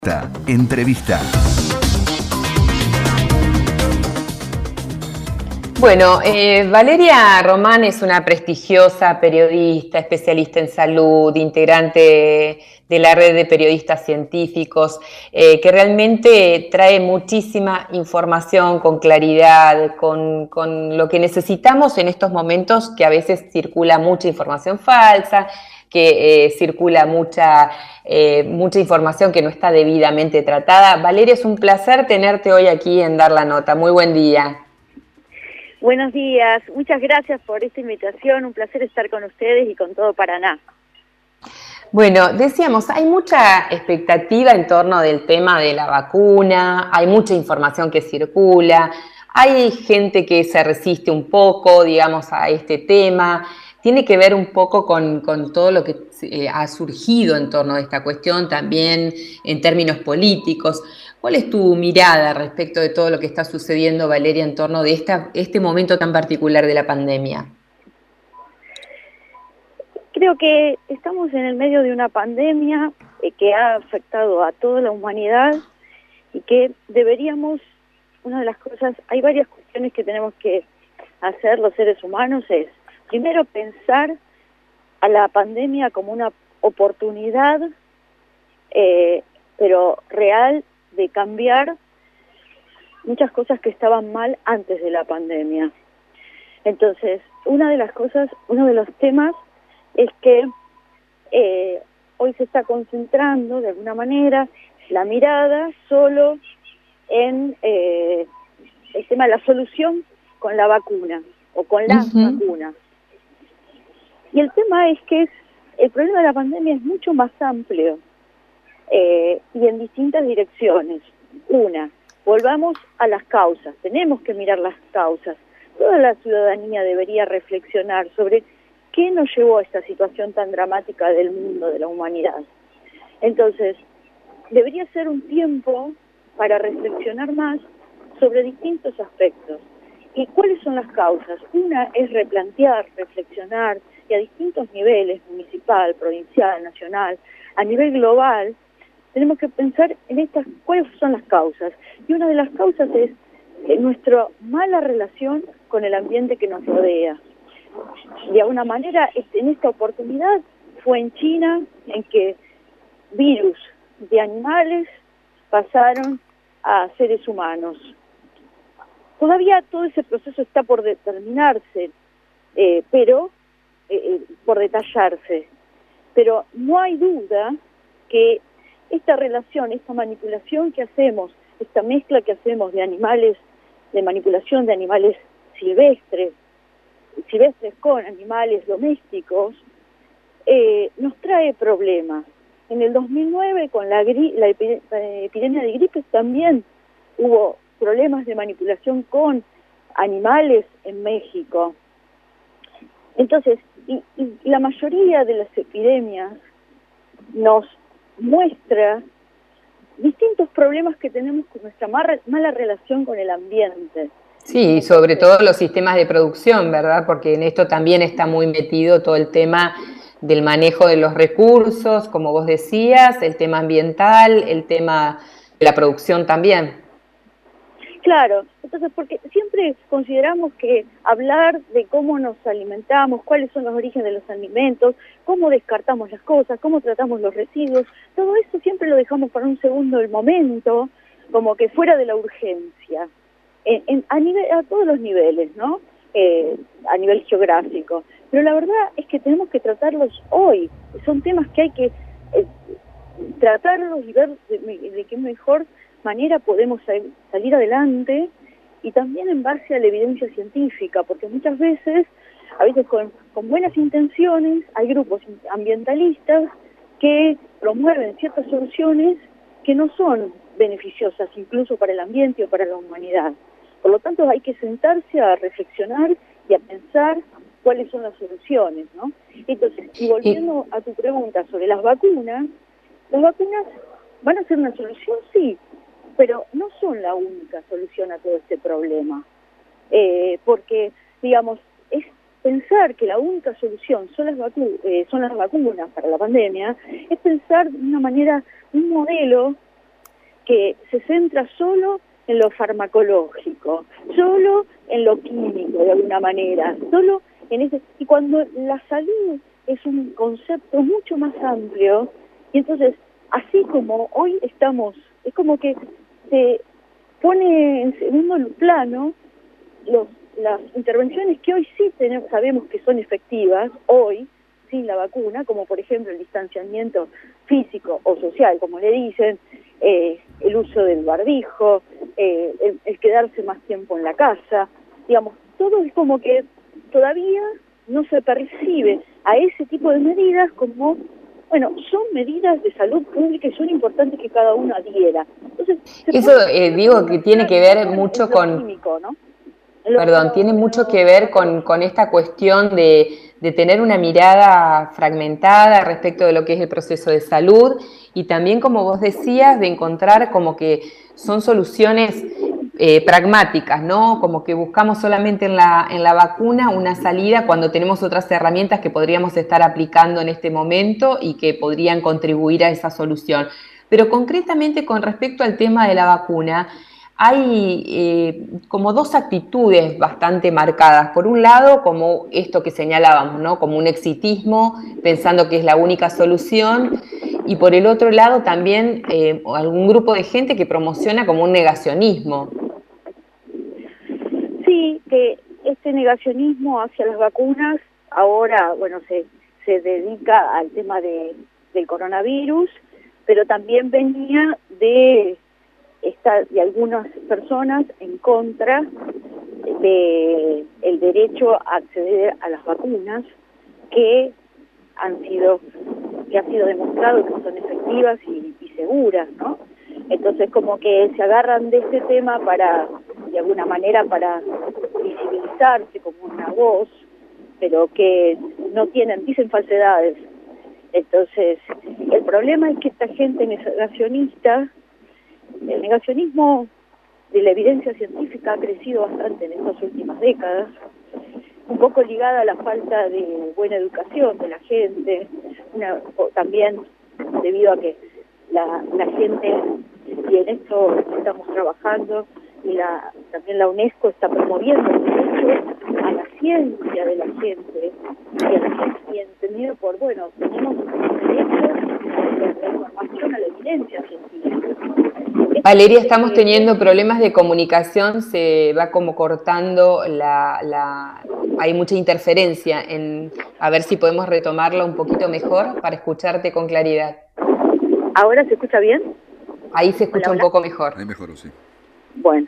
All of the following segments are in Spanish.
Entrevista. Bueno, Valeria Román es una prestigiosa periodista, especialista en salud, integrante de la red de periodistas científicos, que realmente trae muchísima información con claridad, con lo que necesitamos en estos momentos, que a veces circula mucha información falsa, que circula mucha información que no está debidamente tratada. Valeria, es un placer tenerte hoy aquí en Dar la Nota. Muy buen día. Buenos días, muchas gracias por esta invitación, un placer estar con ustedes y con todo Paraná. Bueno, decíamos, hay mucha expectativa en torno del tema de la vacuna, hay mucha información que circula, hay gente que se resiste un poco, digamos, a este tema. Tiene que ver un poco con todo lo que ha surgido en torno a esta cuestión, también en términos políticos. ¿Cuál es tu mirada respecto de todo lo que está sucediendo, Valeria, en torno de este momento tan particular de la pandemia? Creo que estamos en el medio de una pandemia que ha afectado a toda la humanidad y que deberíamos, una de las cosas, hay varias cuestiones que tenemos que hacer los seres humanos, es primero pensar a la pandemia como una oportunidad, pero real, de cambiar muchas cosas que estaban mal antes de la pandemia. Entonces, una de las cosas, uno de los temas es que hoy se está concentrando de alguna manera la mirada solo en el tema de la solución con la vacuna o con las vacunas. Y el tema es que el problema de la pandemia es mucho más amplio y en distintas direcciones. Una, volvamos a las causas, tenemos que mirar las causas. Toda la ciudadanía debería reflexionar sobre qué nos llevó a esta situación tan dramática del mundo, de la humanidad. Entonces, debería ser un tiempo para reflexionar más sobre distintos aspectos. ¿Y cuáles son las causas? Una es replantear, reflexionar, y a distintos niveles, municipal, provincial, nacional, a nivel global, tenemos que pensar en cuáles son las causas. Y una de las causas es nuestra mala relación con el ambiente que nos rodea. De alguna manera, en esta oportunidad fue en China en que virus de animales pasaron a seres humanos. Todavía todo ese proceso está por determinarse, por detallarse. Pero no hay duda que esta relación, esta manipulación que hacemos, esta mezcla que hacemos de animales, de manipulación de animales silvestres con animales domésticos, nos trae problemas. En el 2009, con la epidemia de gripe, también hubo problemas de manipulación con animales en México. Entonces, y la mayoría de las epidemias nos muestra distintos problemas que tenemos con nuestra mala relación con el ambiente. Sí, sobre todo los sistemas de producción, ¿verdad? Porque en esto también está muy metido todo el tema del manejo de los recursos, como vos decías, el tema ambiental, el tema de la producción también. Claro, entonces porque siempre consideramos que hablar de cómo nos alimentamos, cuáles son los orígenes de los alimentos, cómo descartamos las cosas, cómo tratamos los residuos, todo eso siempre lo dejamos para un segundo del momento, como que fuera de la urgencia. A todos los niveles, ¿no? A nivel geográfico. Pero la verdad es que tenemos que tratarlos hoy. Son temas que hay que tratarlos y ver de qué mejor manera podemos salir adelante, y también en base a la evidencia científica, porque muchas veces, a veces con buenas intenciones, hay grupos ambientalistas que promueven ciertas soluciones que no son beneficiosas incluso para el ambiente o para la humanidad. Por lo tanto, hay que sentarse a reflexionar y a pensar cuáles son las soluciones, ¿no? Entonces, y volviendo a tu pregunta sobre las vacunas van a ser una solución, sí, pero no son la única solución a todo este problema. Porque, digamos, es pensar que la única solución son las vacunas para la pandemia, es pensar de una manera, un modelo que se centra solo en lo farmacológico, solo en lo químico de alguna manera, solo en ese, y cuando la salud es un concepto mucho más amplio, y entonces, así como hoy estamos, es como que se pone en segundo plano las intervenciones que hoy sí sabemos que son efectivas, hoy, sin la vacuna, como por ejemplo el distanciamiento físico o social, como le dicen, el uso del barbijo, el quedarse más tiempo en la casa, digamos, todo es como que todavía no se percibe a ese tipo de medidas como, bueno, son medidas de salud pública y son importantes que cada uno adhiera. Entonces, se Eso puede digo que tiene que ver en mucho lo con, químico, ¿no? perdón, tiene mucho que ver con esta cuestión de tener una mirada fragmentada respecto de lo que es el proceso de salud y también, como vos decías, de encontrar como que son soluciones pragmáticas, ¿no? Como que buscamos solamente en la vacuna una salida cuando tenemos otras herramientas que podríamos estar aplicando en este momento y que podrían contribuir a esa solución. Pero concretamente con respecto al tema de la vacuna, hay como dos actitudes bastante marcadas. Por un lado, como esto que señalábamos, ¿no? Como un exitismo, pensando que es la única solución, y por el otro lado también algún grupo de gente que promociona como un negacionismo. Sí, que este negacionismo hacia las vacunas ahora, bueno, se dedica al tema del coronavirus, pero también venía de algunas personas en contra de el derecho a acceder a las vacunas que ha sido demostrado que son efectivas y seguras, ¿no? Entonces como que se agarran de este tema para, de alguna manera, para visibilizarse como una voz, pero que no dicen falsedades. Entonces, el problema es que esta gente negacionista, el negacionismo de la evidencia científica ha crecido bastante en estas últimas décadas, un poco ligada a la falta de buena educación de la gente, también debido a que la gente, y en esto estamos trabajando, y también la UNESCO está promoviendo el derecho a la ciencia de la gente, y entendido por, bueno, tenemos derecho a la información, a la evidencia científica. Valeria, estamos teniendo problemas de comunicación, se va como cortando hay mucha interferencia a ver si podemos retomarla un poquito mejor para escucharte con claridad. ¿Ahora se escucha bien? Ahí se escucha Hola, un hola. poco mejor. Ahí mejoró, sí. Bueno,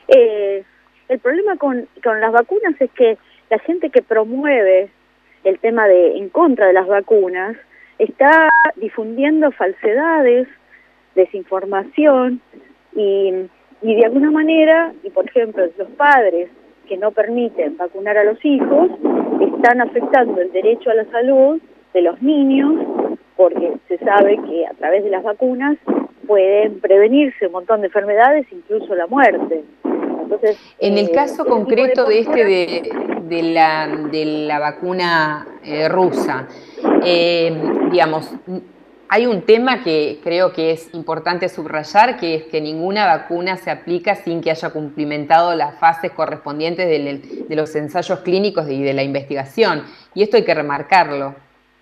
el problema con las vacunas es que la gente que promueve el tema en contra de las vacunas está difundiendo falsedades, desinformación y de alguna manera, y por ejemplo los padres que no permiten vacunar a los hijos están afectando el derecho a la salud de los niños, porque se sabe que a través de las vacunas pueden prevenirse un montón de enfermedades, incluso la muerte. Entonces, en el caso concreto de la vacuna rusa, digamos, hay un tema que creo que es importante subrayar, que es que ninguna vacuna se aplica sin que haya cumplimentado las fases correspondientes de los ensayos clínicos y de la investigación. Y esto hay que remarcarlo.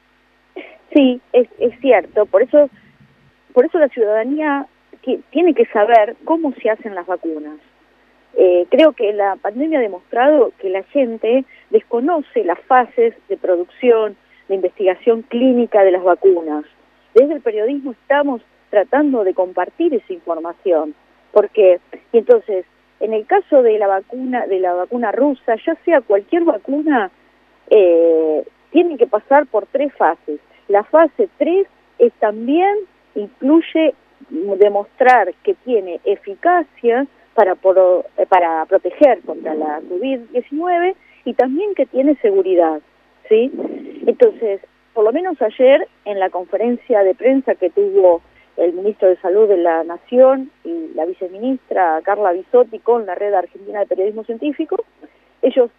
Sí, es cierto. Por eso la ciudadanía tiene que saber cómo se hacen las vacunas. Creo que la pandemia ha demostrado que la gente desconoce las fases de producción, de investigación clínica de las vacunas. Desde el periodismo estamos tratando de compartir esa información, y entonces, en el caso de la vacuna rusa, ya sea cualquier vacuna, tiene que pasar por 3 fases. La fase 3 incluye demostrar que tiene eficacia para proteger contra la COVID-19 y también que tiene seguridad, ¿sí? Entonces, por lo menos ayer, en la conferencia de prensa que tuvo el ministro de Salud de la Nación y la viceministra Carla Bisotti con la Red Argentina de Periodismo Científico, ellos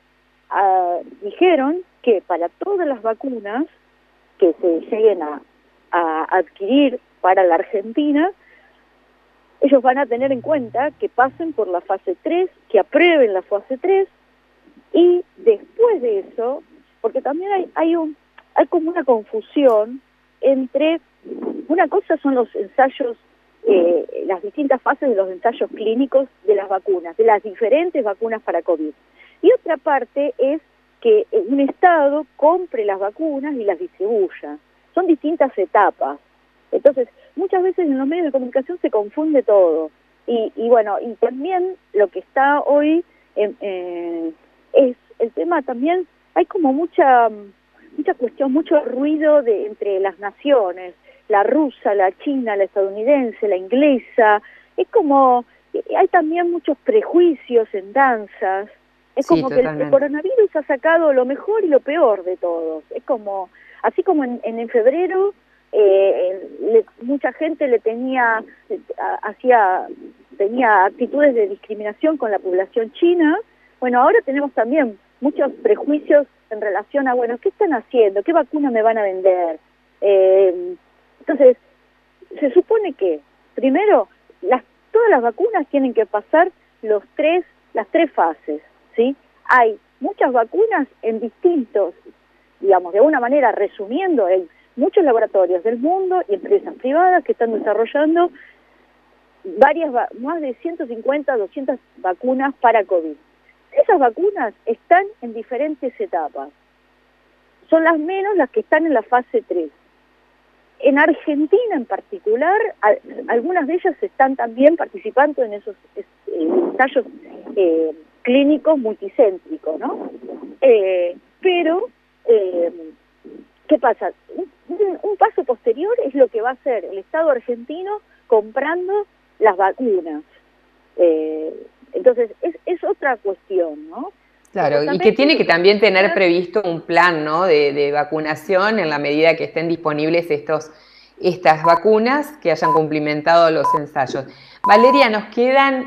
dijeron que para todas las vacunas que se lleguen a adquirir para la Argentina, ellos van a tener en cuenta que pasen por la fase 3, que aprueben la fase 3, y después de eso, porque también hay como una confusión entre, una cosa son los ensayos, las distintas fases de los ensayos clínicos de las vacunas, de las diferentes vacunas para COVID. Y otra parte es que un Estado compre las vacunas y las distribuya. Son distintas etapas. Entonces, muchas veces en los medios de comunicación se confunde todo. Y bueno, y también lo que está hoy es el tema también, hay como mucha cuestión, mucho ruido entre las naciones, la rusa, la china, la estadounidense, la inglesa, es como, hay también muchos prejuicios en danzas, es Sí, como totalmente. que el coronavirus ha sacado lo mejor y lo peor de todos, es como, así como en febrero, mucha gente tenía actitudes de discriminación con la población china. Bueno, ahora tenemos también muchos prejuicios en relación a, bueno, ¿qué están haciendo? ¿Qué vacuna me van a vender? Entonces, se supone que, primero, todas las vacunas tienen que pasar las tres fases, ¿sí? Hay muchas vacunas en distintos, digamos, de alguna manera, resumiendo, en muchos laboratorios del mundo y empresas privadas que están desarrollando más de 150, 200 vacunas para COVID. Esas vacunas están en diferentes etapas. Son las menos las que están en la fase 3. En Argentina en particular, algunas de ellas están también participando en esos ensayos clínicos multicéntricos, ¿no? Pero, ¿qué pasa? Un paso posterior es lo que va a hacer el Estado argentino comprando las vacunas. Entonces, es otra cuestión, ¿no? Claro, y que tiene que también tener previsto un plan, ¿no?, de vacunación en la medida que estén disponibles estas vacunas que hayan cumplimentado los ensayos. Valeria, nos quedan